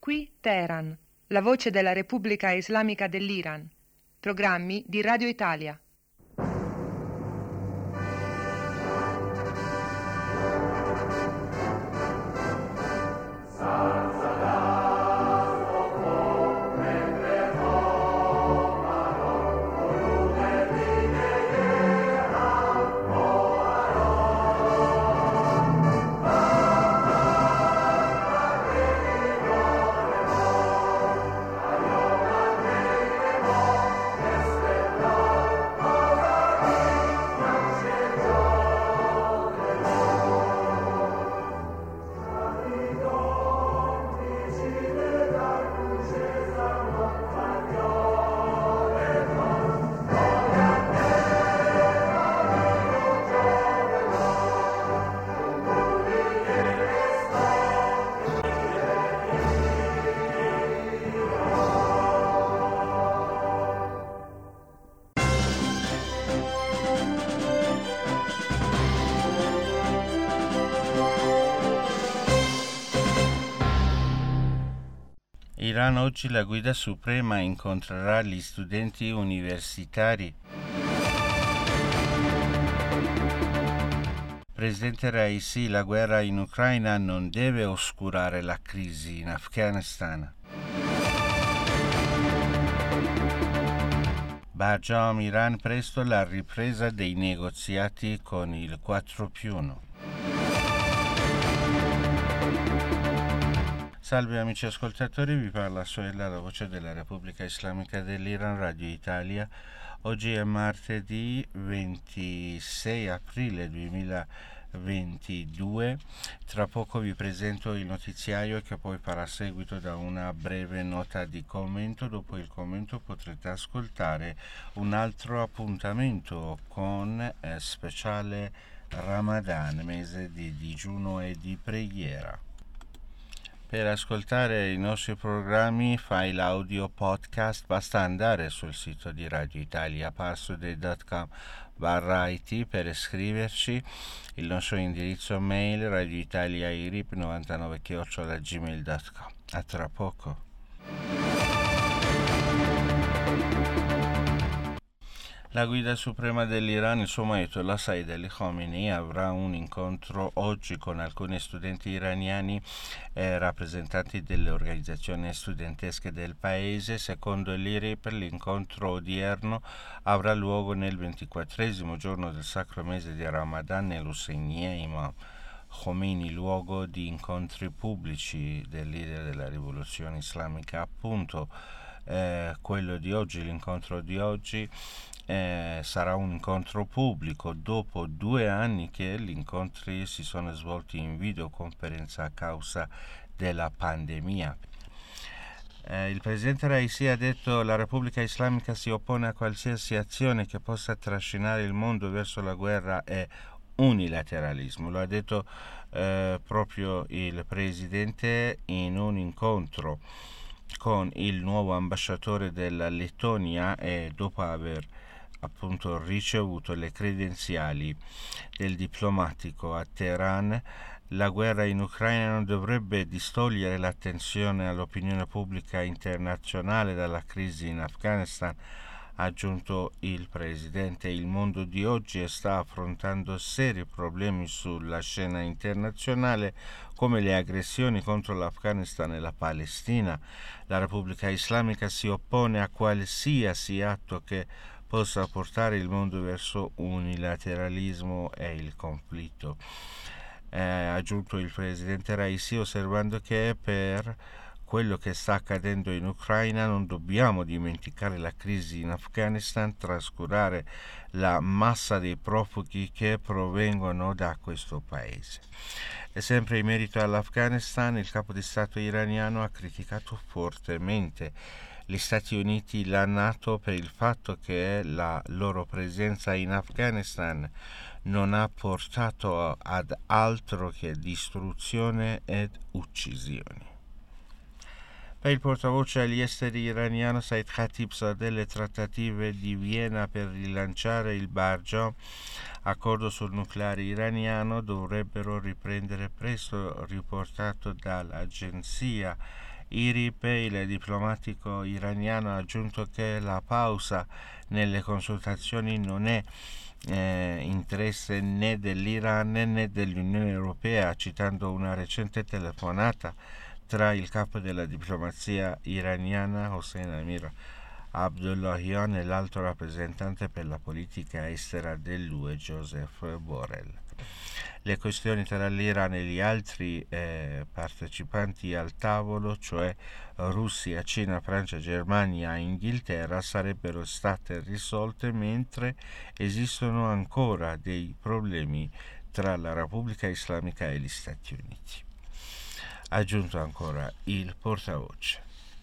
Qui Teheran, la voce della Repubblica Islamica dell'Iran. Programmi di Radio Italia. Iran oggi la guida suprema incontrerà gli studenti universitari. Presidente Raisi, la guerra in Ucraina non deve oscurare la crisi in Afghanistan. Barjam, Iran presto la ripresa dei negoziati con il 4+1. Salve amici ascoltatori, vi parla Soella, la voce della Repubblica Islamica dell'Iran, Radio Italia. Oggi è martedì 26 aprile 2022. Tra poco vi presento il notiziario che poi farà seguito da una breve nota di commento. Dopo il commento potrete ascoltare un altro appuntamento con speciale Ramadan, mese di digiuno e di preghiera. Per ascoltare i nostri programmi, file audio podcast, basta andare sul sito di Radio Italia, parstoday.com/it per iscriverci. Il nostro indirizzo mail radioitaliairip99@gmail.com. A tra poco. La guida suprema dell'Iran, il suo Ayatollah Said Ali Khamenei, avrà un incontro oggi con alcuni studenti iraniani e rappresentanti delle organizzazioni studentesche del paese. Secondo l'IRIP, l'incontro odierno avrà luogo nel 24° giorno del sacro mese di Ramadan nell'Husseiniyeh Imam Khomeini, luogo di incontri pubblici del leader della rivoluzione islamica. Appunto, quello di oggi, l'incontro di oggi, sarà un incontro pubblico dopo 2 anni che gli incontri si sono svolti in videoconferenza a causa della pandemia. Il presidente Raisi ha detto: la Repubblica Islamica si oppone a qualsiasi azione che possa trascinare il mondo verso la guerra e unilateralismo. Lo ha detto proprio il presidente in un incontro con il nuovo ambasciatore della Lettonia e dopo aver appunto ricevuto le credenziali del diplomatico a Teheran. La guerra in Ucraina non dovrebbe distogliere l'attenzione all'opinione pubblica internazionale dalla crisi in Afghanistan, ha aggiunto il presidente. Il mondo di oggi sta affrontando seri problemi sulla scena internazionale, come le aggressioni contro l'Afghanistan e la Palestina. La Repubblica Islamica si oppone a qualsiasi atto che possa portare il mondo verso unilateralismo e il conflitto, ha aggiunto il presidente Raisi, osservando che per quello che sta accadendo in Ucraina non dobbiamo dimenticare la crisi in Afghanistan, trascurare la massa dei profughi che provengono da questo paese. E sempre in merito all'Afghanistan, il capo di Stato iraniano ha criticato fortemente gli Stati Uniti, la NATO, per il fatto che la loro presenza in Afghanistan non ha portato ad altro che distruzione ed uccisioni. Per il portavoce agli esteri iraniano Said Khatibzadeh, le trattative di Vienna per rilanciare il Barjam, accordo sul nucleare iraniano, dovrebbero riprendere presto, riportato dall'agenzia IRIP, il diplomatico iraniano ha aggiunto che la pausa nelle consultazioni non è interesse né dell'Iran né dell'Unione Europea, citando una recente telefonata tra il capo della diplomazia iraniana Hossein Amir Abdullahian e l'alto rappresentante per la politica estera dell'UE Joseph Borrell. Le questioni tra l'Iran e gli altri partecipanti al tavolo, cioè Russia, Cina, Francia, Germania e Inghilterra, sarebbero state risolte, mentre esistono ancora dei problemi tra la Repubblica Islamica e gli Stati Uniti. Ha aggiunto ancora il portavoce.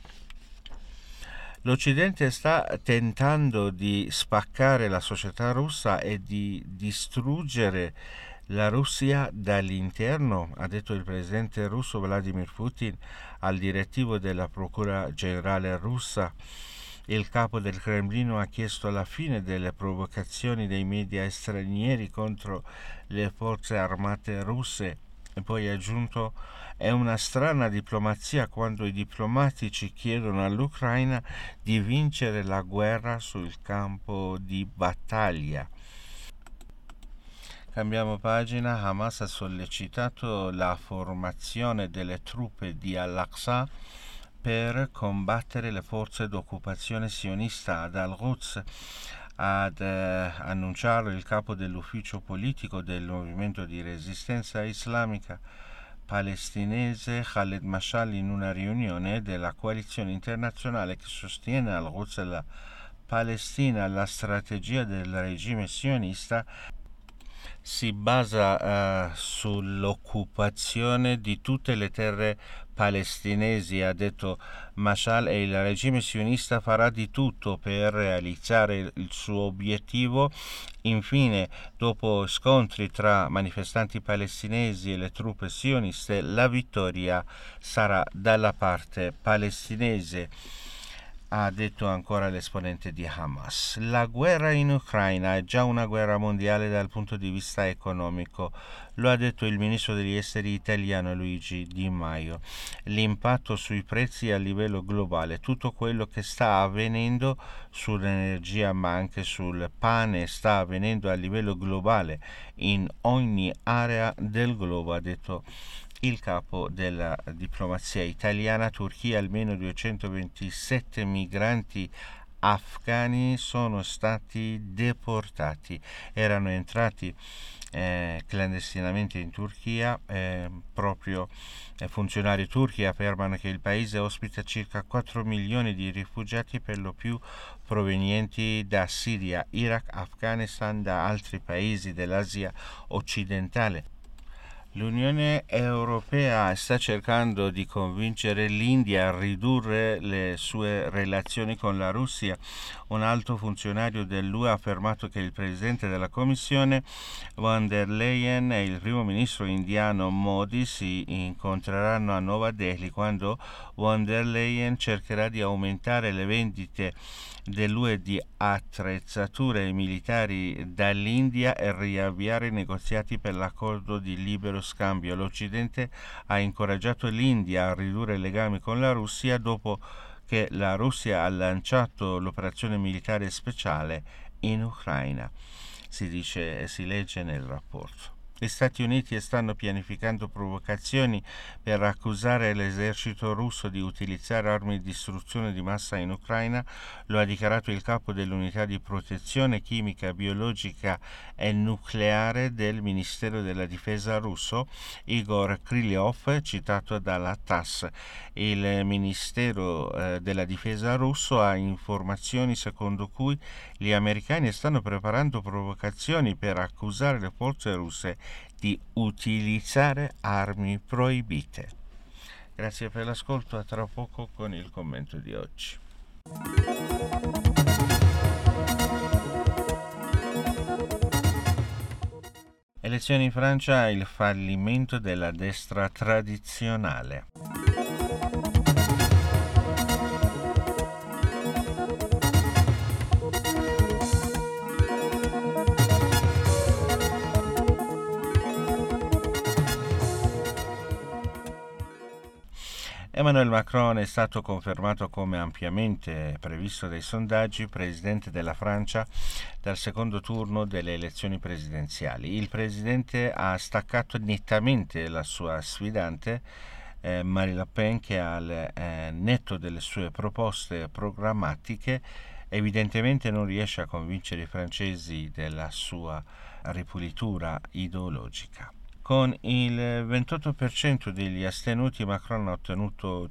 L'Occidente sta tentando di spaccare la società russa e di distruggere la Russia dall'interno, ha detto il presidente russo Vladimir Putin al direttivo della Procura Generale russa. Il capo del Cremlino ha chiesto la fine delle provocazioni dei media stranieri contro le forze armate russe e poi ha aggiunto: è una strana diplomazia quando i diplomatici chiedono all'Ucraina di vincere la guerra sul campo di battaglia. Cambiamo pagina. Hamas ha sollecitato la formazione delle truppe di Al-Aqsa per combattere le forze d'occupazione sionista ad Al-Quds. Ad annunciarlo il capo dell'ufficio politico del movimento di resistenza islamica palestinese Khaled Mashal in una riunione della coalizione internazionale che sostiene Al-Quds e la Palestina. La strategia del regime sionista si basa sull'occupazione di tutte le terre palestinesi, ha detto Mashal, e il regime sionista farà di tutto per realizzare il suo obiettivo. Infine, dopo scontri tra manifestanti palestinesi e le truppe sioniste, la vittoria sarà dalla parte palestinese, ha detto ancora l'esponente di Hamas. La guerra in Ucraina è già una guerra mondiale dal punto di vista economico, lo ha detto il ministro degli esteri italiano Luigi Di Maio. L'impatto sui prezzi a livello globale, tutto quello che sta avvenendo sull'energia ma anche sul pane sta avvenendo a livello globale in ogni area del globo, ha detto il capo della diplomazia italiana. Turchia, almeno 227 migranti afghani sono stati deportati, erano entrati clandestinamente in Turchia. Proprio funzionari turchi affermano che il paese ospita circa 4 milioni di rifugiati, per lo più provenienti da Siria, Iraq, Afghanistan, da altri paesi dell'Asia occidentale. L'Unione Europea sta cercando di convincere l'India a ridurre le sue relazioni con la Russia. Un alto funzionario dell'UE ha affermato che il presidente della Commissione von der Leyen e il primo ministro indiano Modi si incontreranno a Nuova Delhi, quando von der Leyen cercherà di aumentare le vendite dell'UE di attrezzature militari dall'India e riavviare i negoziati per l'accordo di libero scambio. L'Occidente ha incoraggiato l'India a ridurre i legami con la Russia dopo che la Russia ha lanciato l'operazione militare speciale in Ucraina, si legge nel rapporto. Gli Stati Uniti stanno pianificando provocazioni per accusare l'esercito russo di utilizzare armi di distruzione di massa in Ucraina, lo ha dichiarato il capo dell'unità di protezione chimica, biologica e nucleare del Ministero della Difesa russo, Igor Krylyov, citato dalla TASS. Il Ministero della Difesa russo ha informazioni secondo cui gli americani stanno preparando provocazioni per accusare le forze russe di utilizzare armi proibite. Grazie per l'ascolto, a tra poco con il commento di oggi. Elezioni in Francia, il fallimento della destra tradizionale. Emmanuel Macron è stato confermato come ampiamente previsto dai sondaggi presidente della Francia dal secondo turno delle elezioni presidenziali. Il presidente ha staccato nettamente la sua sfidante Marine Le Pen, che al netto delle sue proposte programmatiche evidentemente non riesce a convincere i francesi della sua ripulitura ideologica. Con il 28% degli astenuti Macron ha ottenuto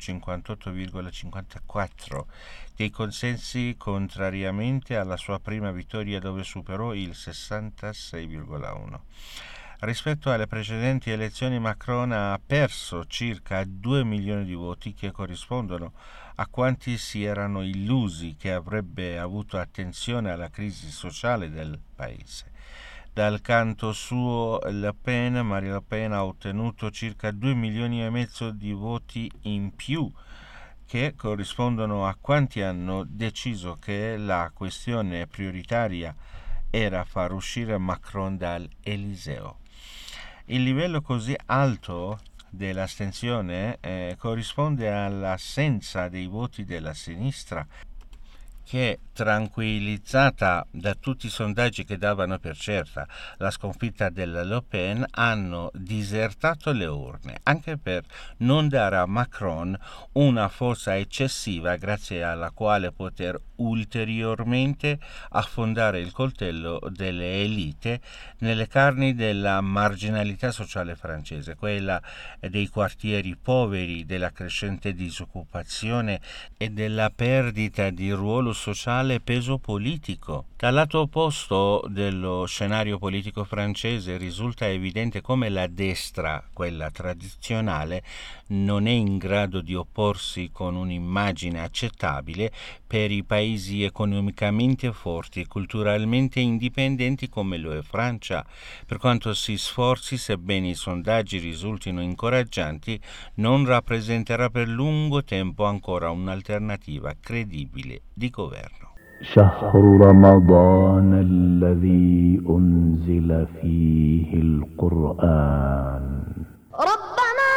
58,54 dei consensi, contrariamente alla sua prima vittoria dove superò il 66,1. Rispetto alle precedenti elezioni Macron ha perso circa 2 milioni di voti, che corrispondono a quanti si erano illusi che avrebbe avuto attenzione alla crisi sociale del paese. Dal canto suo Marine Le Pen ha ottenuto circa 2 milioni e mezzo di voti in più, che corrispondono a quanti hanno deciso che la questione prioritaria era far uscire Macron dall'Eliseo. Il livello così alto dell'astensione corrisponde all'assenza dei voti della sinistra, che, tranquillizzata da tutti i sondaggi che davano per certa la sconfitta della Le Pen, hanno disertato le urne, anche per non dare a Macron una forza eccessiva grazie alla quale poter ulteriormente affondare il coltello delle elite nelle carni della marginalità sociale francese, quella dei quartieri poveri, della crescente disoccupazione e della perdita di ruolo sociale e peso politico. Dal lato opposto dello scenario politico francese risulta evidente come la destra, quella tradizionale, non è in grado di opporsi con un'immagine accettabile per i paesi economicamente forti e culturalmente indipendenti come lo è Francia. Per quanto si sforzi, sebbene i sondaggi risultino incoraggianti, non rappresenterà per lungo tempo ancora un'alternativa credibile di governo. شهر رمضان الذي أنزل فيه القرآن ربنا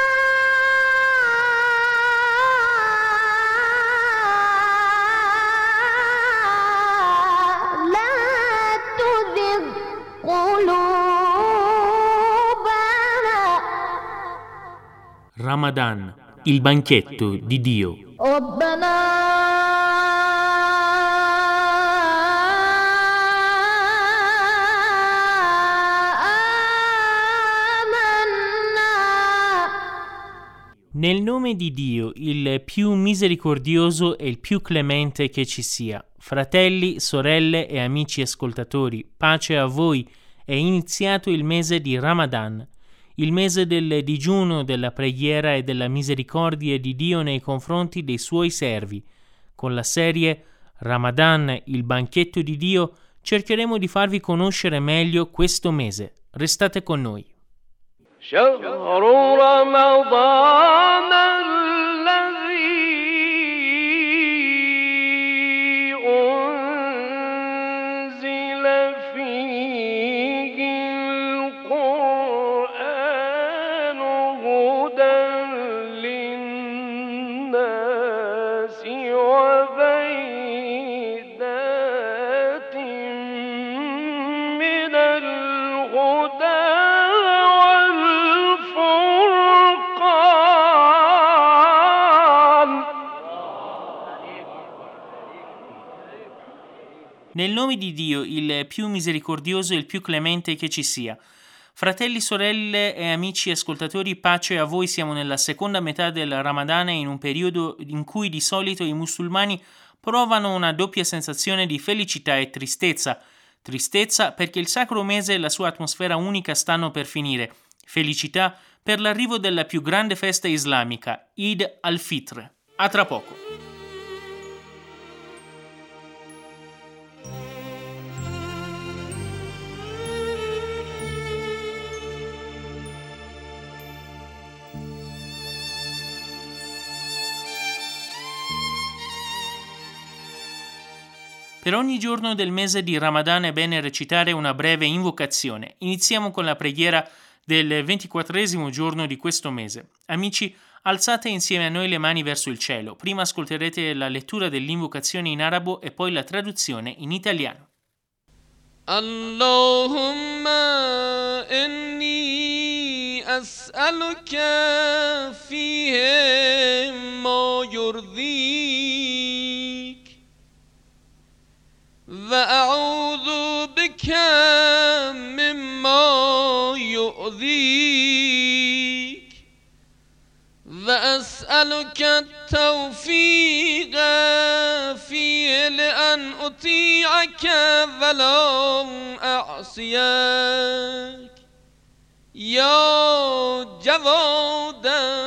لا تزغ قلوبنا. Ramadan, il banchetto di Dio. ربنا Nel nome di Dio, il più misericordioso e il più clemente che ci sia. Fratelli, sorelle e amici ascoltatori, pace a voi. È iniziato il mese di Ramadan, il mese del digiuno, della preghiera e della misericordia di Dio nei confronti dei suoi servi. Con la serie Ramadan, il banchetto di Dio, cercheremo di farvi conoscere meglio questo mese. Restate con noi. شهر رمضان الذي أنزل فيه القرآن هدى للناس وبينات من الهدى Nel nome di Dio, il più misericordioso e il più clemente che ci sia. Fratelli, sorelle e amici ascoltatori, pace a voi. Siamo nella seconda metà del Ramadan, in un periodo in cui di solito i musulmani provano una doppia sensazione di felicità e tristezza. Tristezza perché il sacro mese e la sua atmosfera unica stanno per finire. Felicità per l'arrivo della più grande festa islamica, Eid al-Fitr. A tra poco. Per ogni giorno del mese di Ramadan è bene recitare una breve invocazione. Iniziamo con la preghiera del 24esimo giorno di questo mese. Amici, Alzate insieme a noi le mani verso il cielo. Prima ascolterete la lettura dell'invocazione in arabo e poi la traduzione in italiano. Allahumma inni as'aluka fihi ma yurdik wa a'udhu bika mimma yu'dhik وأسألك التوفيق فيه لأن أطيعك ولا أعصيك يا جواد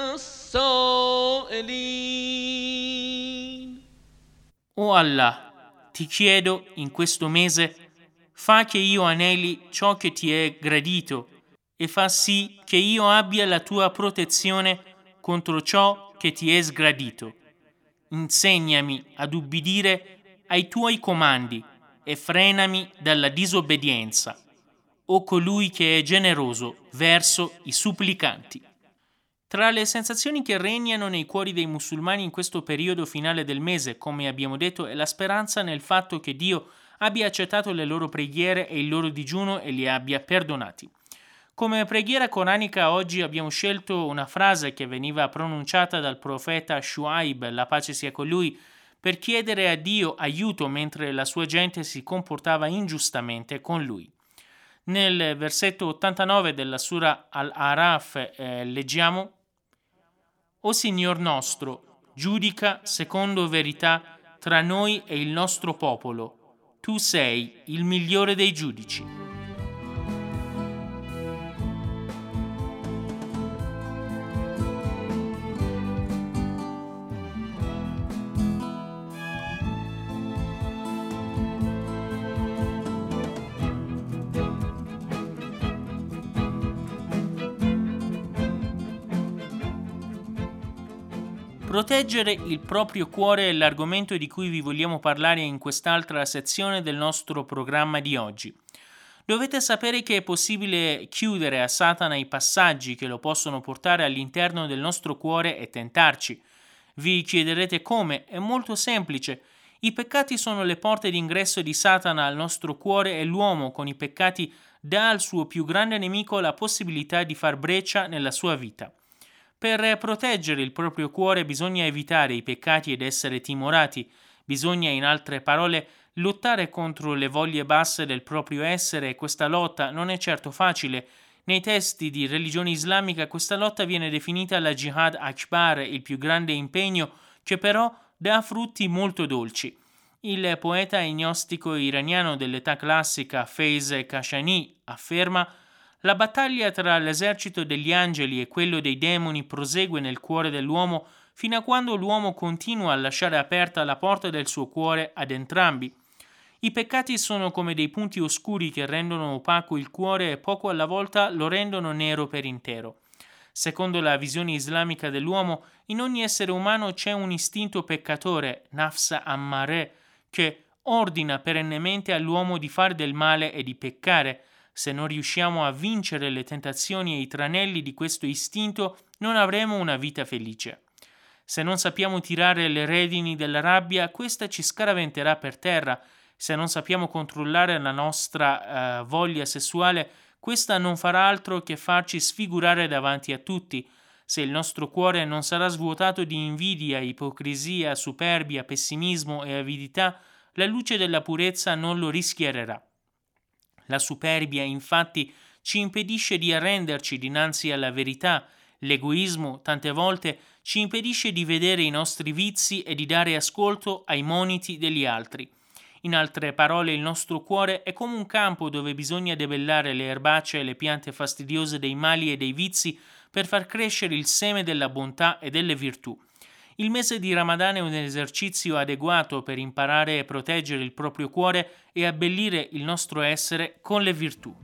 السائلين. O Allah, ti chiedo in questo mese, fa che io aneli ciò che ti è gradito e fa sì che io abbia la tua protezione contro ciò che ti è sgradito. Insegnami ad ubbidire ai tuoi comandi e frenami dalla disobbedienza, o colui che è generoso verso i supplicanti. Tra le sensazioni che regnano nei cuori dei musulmani in questo periodo finale del mese, come abbiamo detto, è la speranza nel fatto che Dio abbia accettato le loro preghiere e il loro digiuno e li abbia perdonati. Come preghiera coranica oggi abbiamo scelto una frase che veniva pronunciata dal profeta Shuaib, la pace sia con lui, per chiedere a Dio aiuto mentre la sua gente si comportava ingiustamente con lui. Nel versetto 89 della Sura Al-Araf leggiamo: O Signor nostro, giudica secondo verità tra noi e il nostro popolo. Tu sei il migliore dei giudici. Proteggere il proprio cuore è l'argomento di cui vi vogliamo parlare in quest'altra sezione del nostro programma di oggi. Dovete sapere che è possibile chiudere a Satana i passaggi che lo possono portare all'interno del nostro cuore e tentarci. Vi chiederete come? È molto semplice. I peccati sono le porte d'ingresso di Satana al nostro cuore e l'uomo con i peccati dà al suo più grande nemico la possibilità di far breccia nella sua vita. Per proteggere il proprio cuore bisogna evitare i peccati ed essere timorati. Bisogna, in altre parole, lottare contro le voglie basse del proprio essere e questa lotta non è certo facile. Nei testi di religione islamica questa lotta viene definita la Jihad Akbar, il più grande impegno che però dà frutti molto dolci. Il poeta gnostico iraniano dell'età classica Faiz Kashani afferma: la battaglia tra l'esercito degli angeli e quello dei demoni prosegue nel cuore dell'uomo fino a quando l'uomo continua a lasciare aperta la porta del suo cuore ad entrambi. I peccati sono come dei punti oscuri che rendono opaco il cuore e poco alla volta lo rendono nero per intero. Secondo la visione islamica dell'uomo, in ogni essere umano c'è un istinto peccatore, nafs ammare, che ordina perennemente all'uomo di fare del male e di peccare. Se non riusciamo a vincere le tentazioni e i tranelli di questo istinto, non avremo una vita felice. Se non sappiamo tirare le redini della rabbia, questa ci scaraventerà per terra. Se non sappiamo controllare la nostra voglia sessuale, questa non farà altro che farci sfigurare davanti a tutti. Se il nostro cuore non sarà svuotato di invidia, ipocrisia, superbia, pessimismo e avidità, la luce della purezza non lo rischiarerà. La superbia, infatti, ci impedisce di arrenderci dinanzi alla verità. L'egoismo, tante volte, ci impedisce di vedere i nostri vizi e di dare ascolto ai moniti degli altri. In altre parole, il nostro cuore è come un campo dove bisogna debellare le erbacce e le piante fastidiose dei mali e dei vizi per far crescere il seme della bontà e delle virtù. Il mese di Ramadan è un esercizio adeguato per imparare a proteggere il proprio cuore e abbellire il nostro essere con le virtù.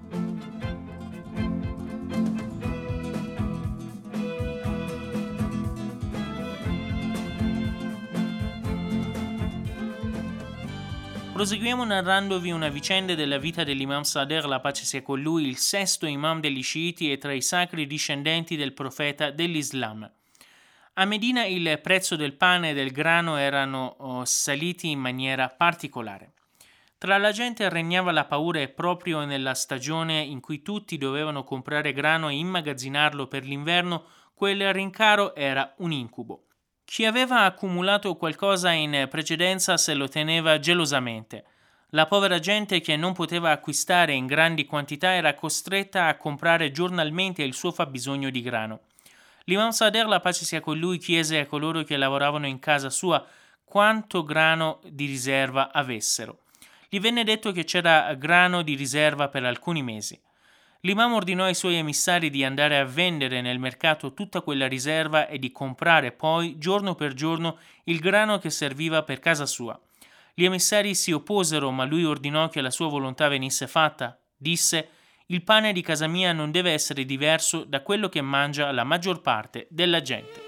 Proseguiamo narrandovi una vicenda della vita dell'imam Sadr, la pace sia con lui, il sesto imam degli sciiti e tra i sacri discendenti del profeta dell'Islam. A Medina il prezzo del pane e del grano erano saliti in maniera particolare. Tra la gente regnava la paura e proprio nella stagione in cui tutti dovevano comprare grano e immagazzinarlo per l'inverno, quel rincaro era un incubo. Chi aveva accumulato qualcosa in precedenza se lo teneva gelosamente. La povera gente che non poteva acquistare in grandi quantità era costretta a comprare giornalmente il suo fabbisogno di grano. L'imam Sader, la pace sia con lui, chiese a coloro che lavoravano in casa sua quanto grano di riserva avessero. Gli venne detto che c'era grano di riserva per alcuni mesi. L'imam ordinò ai suoi emissari di andare a vendere nel mercato tutta quella riserva e di comprare poi, giorno per giorno, il grano che serviva per casa sua. Gli emissari si opposero, ma lui ordinò che la sua volontà venisse fatta. Disse: «Il pane di casa mia non deve essere diverso da quello che mangia la maggior parte della gente».